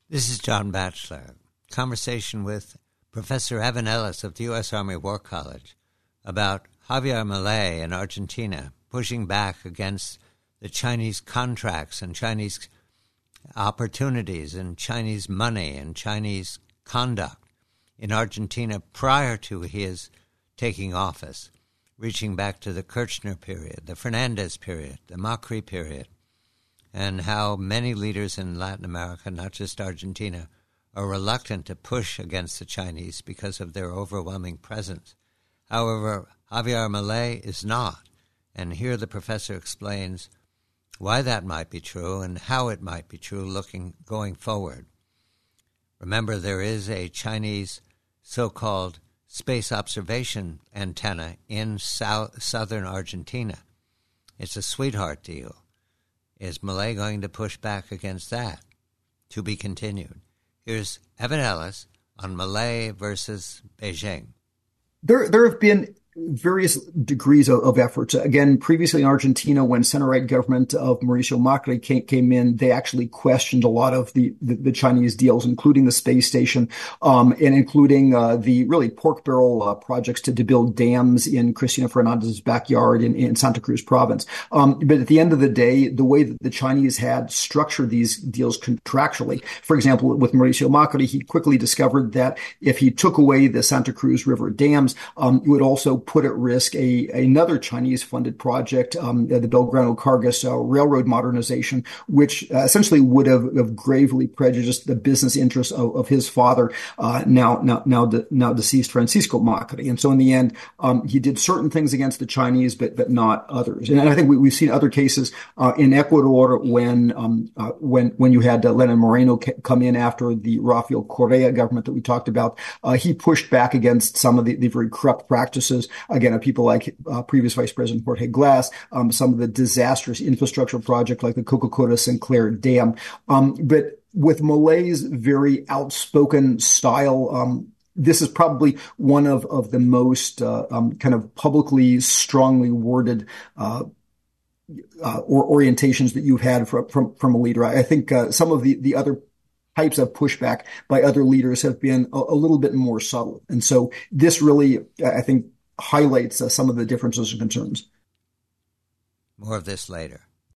This is John Batchelor. Conversation with Professor Evan Ellis of the U.S. Army War College about Javier Milei in Argentina pushing back against the Chinese contracts and Chinese opportunities and Chinese money and Chinese conduct in Argentina prior to his taking office, reaching back to the Kirchner period, the Fernandez period, the Macri period, and how many leaders in Latin America, not just Argentina, are reluctant to push against the Chinese because of their overwhelming presence. However, Javier Milei is not, and here the professor explains why that might be true and how it might be true going forward. Remember, there is a Chinese so-called space observation antenna in southern Argentina. It's a sweetheart deal. Is Milei going to push back against that? To be continued. Here's Evan Ellis on Milei versus Beijing. There have been various degrees of efforts. Again, previously in Argentina, when center-right government of Mauricio Macri came in, they actually questioned a lot of the Chinese deals, including the space station, and including the really pork barrel projects to build dams in Cristina Fernandez's backyard in Santa Cruz province. But at the end of the day, the way that the Chinese had structured these deals contractually, for example, with Mauricio Macri, he quickly discovered that if he took away the Santa Cruz River dams, it would also put at risk another Chinese-funded project, the Belgrano-Cargas railroad modernization, which essentially would have gravely prejudiced the business interests of his father, now deceased Francisco Macri. And so in the end, he did certain things against the Chinese, but not others. And I think we've seen other cases in Ecuador when you had Lenin Moreno come in after the Rafael Correa government that we talked about. He pushed back against some of the very corrupt practices, again, of people like previous Vice President Jorge Glass, some of the disastrous infrastructure project like the Coca-Cola Sinclair Dam. But with Milei's very outspoken style, this is probably one of the most kind of publicly strongly worded orientations that you've had from a leader. I think some of the other types of pushback by other leaders have been a little bit more subtle. And so this really, I think, highlights some of the differences and concerns. More of this later.